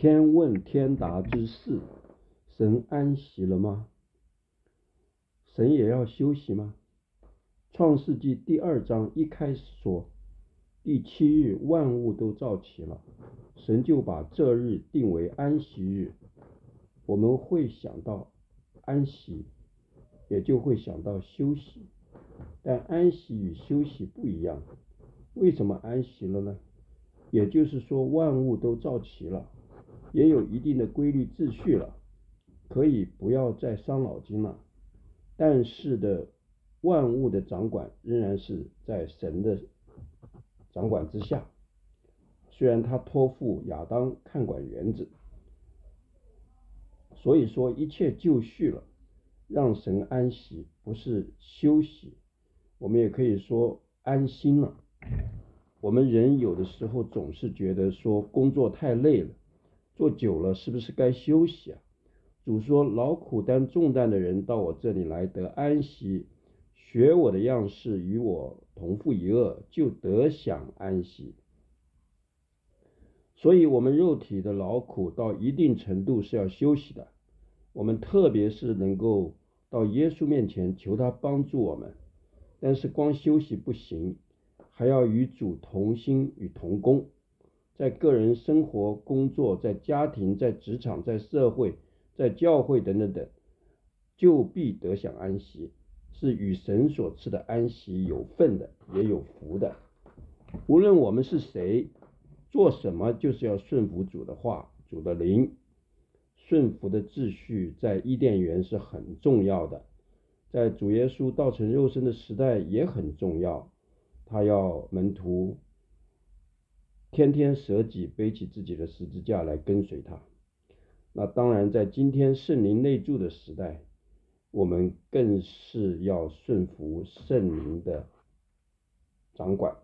天问天答之事，神安息了吗？神也要休息吗？创世纪第2章一开始说，第7日万物都造齐了，神就把这日定为安息日。我们会想到安息，也就会想到休息，但安息与休息不一样。为什么安息了呢？也就是说万物都造齐了，也有一定的规律秩序了，可以不要再伤脑筋了。但是万物的掌管仍然是在神的掌管之下，虽然他托付亚当看管园子，所以说一切就绪了，让神安息，不是休息。我们也可以说安心了。我们人有的时候总是觉得说工作太累了，做久了是不是该休息啊？主说劳苦担重担的人到我这里来得安息，学我的样式，与我同负一軛，就得享安息。所以我们肉体的劳苦到一定程度是要休息的，我们特别是能够到耶稣面前求他帮助我们，但是光休息不行，还要与主同心与同工，在个人生活工作，在家庭，在职场，在社会，在教会等等等，就必得享安息，是与神所赐的安息有份的，也有福的。无论我们是谁，做什么，就是要顺服主的话，主的灵。顺服的秩序在伊甸园是很重要的，在主耶稣道成肉身的时代也很重要。他要门徒天天舍己，背起自己的十字架来跟随他。那当然在今天圣灵内住的时代，我们更是要顺服圣灵的掌管。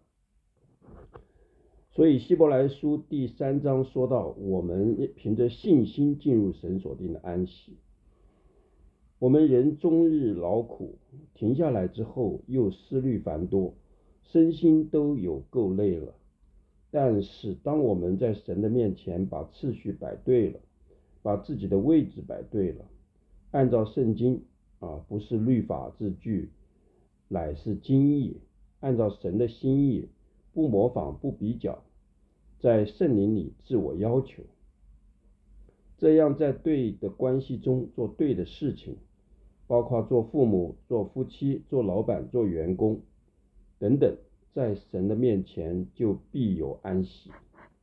所以希伯来书第3章说到，我们凭着信心进入神所定的安息。我们人终日劳苦，停下来之后又思虑繁多，身心都有够累了。但是当我们在神的面前把次序摆对了，把自己的位置摆对了，按照圣经不是律法字句，乃是经意，按照神的心意，不模仿不比较，在圣灵里自我要求，这样在对的关系中做对的事情，包括做父母、做夫妻、做老板、做员工等等，在神的面前就必有安息。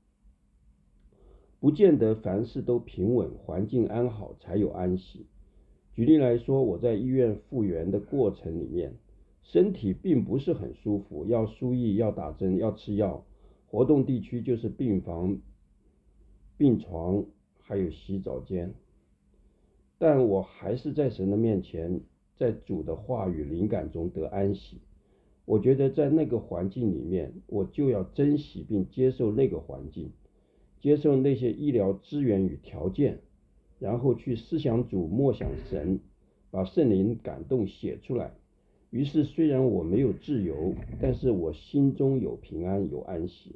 不见得凡事都平稳，环境安好才有安息。举例来说，我在医院复原的过程里面，身体并不是很舒服，要输液，要打针，要吃药，活动地区就是病房、病床还有洗澡间，但我还是在神的面前，在主的话语灵感中得安息。我觉得在那个环境里面，我就要珍惜并接受那个环境，接受那些医疗资源与条件，然后去思想主，默想神，把圣灵感动写出来。于是虽然我没有自由，但是我心中有平安，有安息。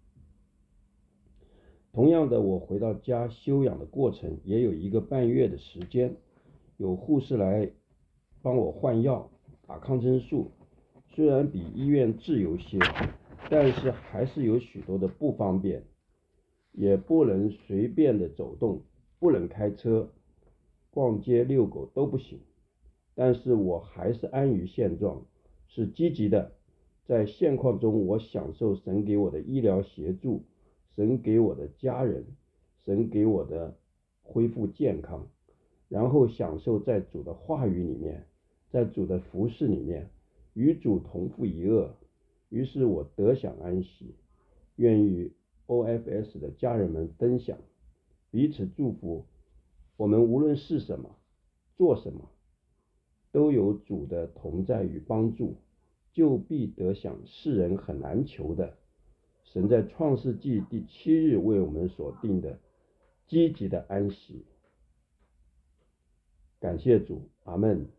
同样的，我回到家休养的过程也有1个半月的时间，有护士来帮我换药，打抗生素，虽然比医院自由些，但是还是有许多的不方便，也不能随便的走动，不能开车，逛街遛狗都不行。但是我还是安于现状，是积极的。在现况中，我享受神给我的医疗协助，神给我的家人，神给我的恢复健康，然后享受在主的话语里面，在主的服事里面，与主同负一軛。于是我得享安息，愿与 OFS 的家人们分享，彼此祝福。我们无论是什么，做什么，都有主的同在与帮助，就必得享世人很难求的神在创世纪第7日为我们所定的积极的安息。感谢主，阿们。